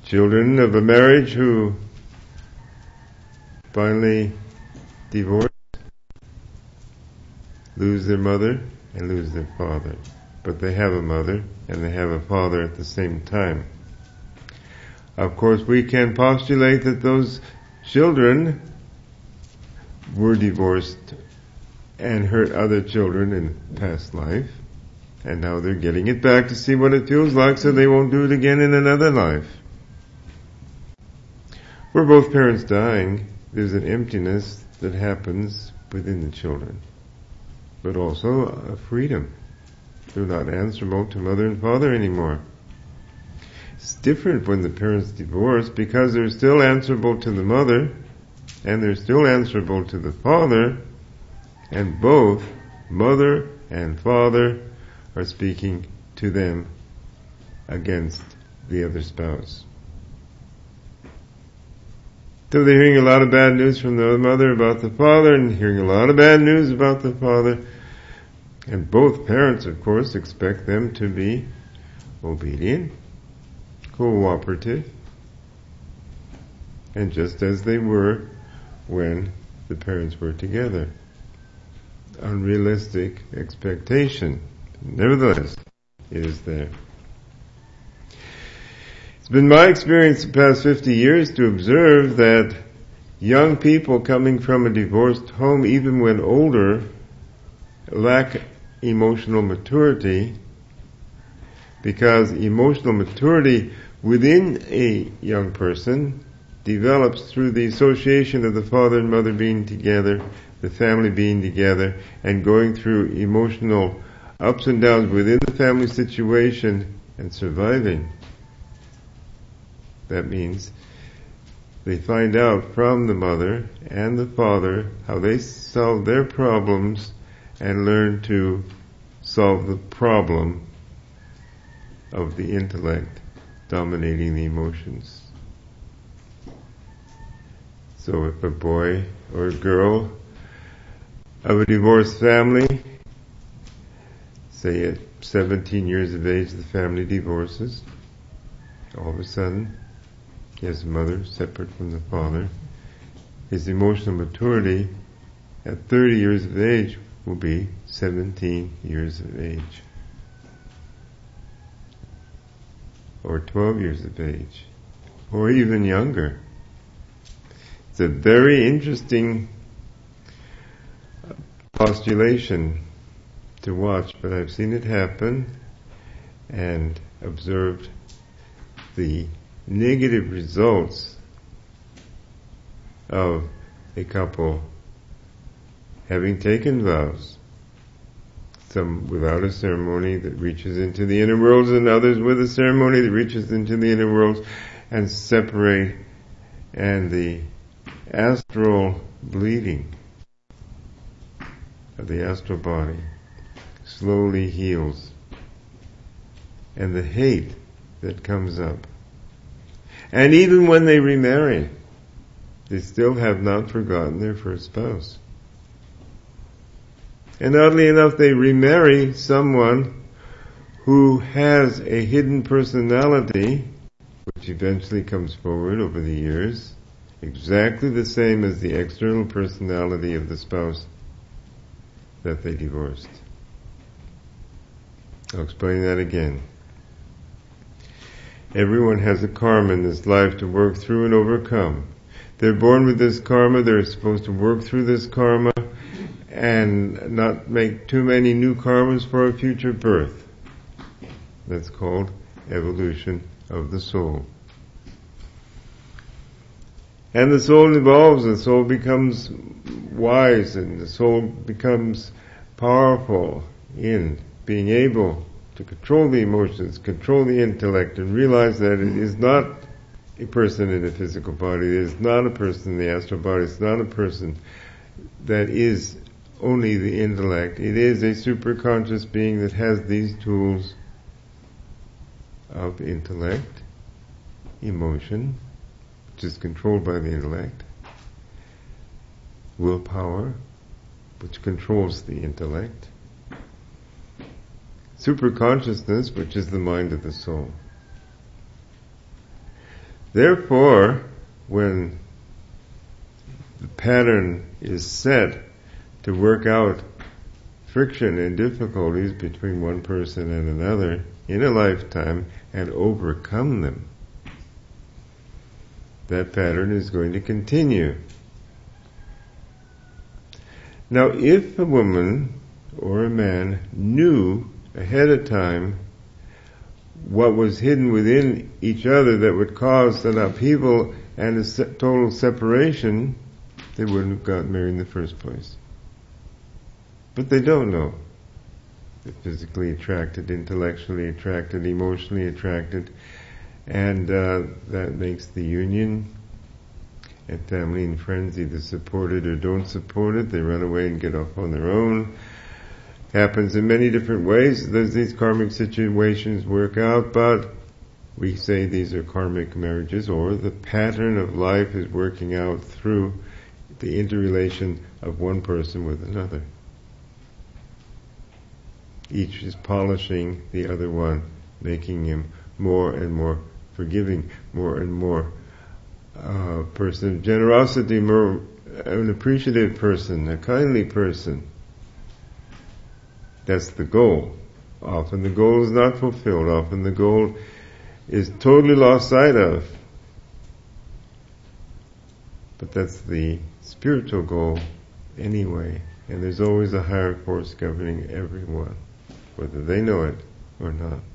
children of a marriage who finally divorce, lose their mother and lose their father. But they have a mother and they have a father at the same time. Of course, we can postulate that those children were divorced and hurt other children in past life, and now they're getting it back to see what it feels like so they won't do it again in another life. Where both parents dying, there's an emptiness that happens within the children, but also a freedom. They're not answerable to mother and father anymore. It's different when the parents divorce because they're still answerable to the mother and they're still answerable to the father, and both mother and father are speaking to them against the other spouse. So they're hearing a lot of bad news from the mother about the father and hearing a lot of bad news about the father. And both parents, of course, expect them to be obedient, cooperative, and just as they were when the parents were together. Unrealistic expectation. Nevertheless, it is there. It's been my experience the past 50 years to observe that young people coming from a divorced home, even when older, lack emotional maturity, because emotional maturity within a young person develops through the association of the father and mother being together, the family being together, and going through emotional ups and downs within the family situation and surviving. That means they find out from the mother and the father how they solve their problems and learn to solve the problem of the intellect dominating the emotions. So if a boy or a girl of a divorced family, say at 17 years of age the family divorces, all of a sudden he has a mother separate from the father, his emotional maturity at 30 years of age will be 17 years of age, or 12 years of age, or even younger. It's a very interesting postulation to watch, but I've seen it happen and observed the negative results of a couple having taken vows, some without a ceremony that reaches into the inner worlds, and others with a ceremony that reaches into the inner worlds, and separate, and the astral bleeding of the astral body slowly heals, and the hate that comes up. And even when they remarry, they still have not forgotten their first spouse. And oddly enough, they remarry someone who has a hidden personality, which eventually comes forward over the years, exactly the same as the external personality of the spouse that they divorced. I'll explain that again. Everyone has a karma in this life to work through and overcome. They're born with this karma, they're supposed to work through this karma and not make too many new karmas for a future birth. That's called evolution of the soul. And the soul evolves, the soul becomes wise, and the soul becomes powerful in being able to control the emotions, control the intellect, and realize that it is not a person in a physical body, it is not a person in the astral body, it's not a person that is only the intellect. It is a superconscious being that has these tools of intellect, emotion, which is controlled by the intellect, willpower, which controls the intellect, superconsciousness, which is the mind of the soul. Therefore, when the pattern is set to work out friction and difficulties between one person and another in a lifetime and overcome them, that pattern is going to continue. Now, if a woman or a man knew ahead of time what was hidden within each other that would cause an upheaval and a total separation, they wouldn't have gotten married in the first place. But they don't know. They're physically attracted, intellectually attracted, emotionally attracted, and that makes the union. And family and friends either support it or don't support it. They run away and get off on their own. Happens in many different ways. These karmic situations work out, but we say these are karmic marriages, or the pattern of life is working out through the interrelation of one person with another. Each is polishing the other one, making him more and more forgiving, more and more person of generosity, more an appreciative person, a kindly person. That's the goal. Often the goal is not fulfilled. Often the goal is totally lost sight of. But that's the spiritual goal anyway. And there's always a higher force governing everyone, whether they know it or not.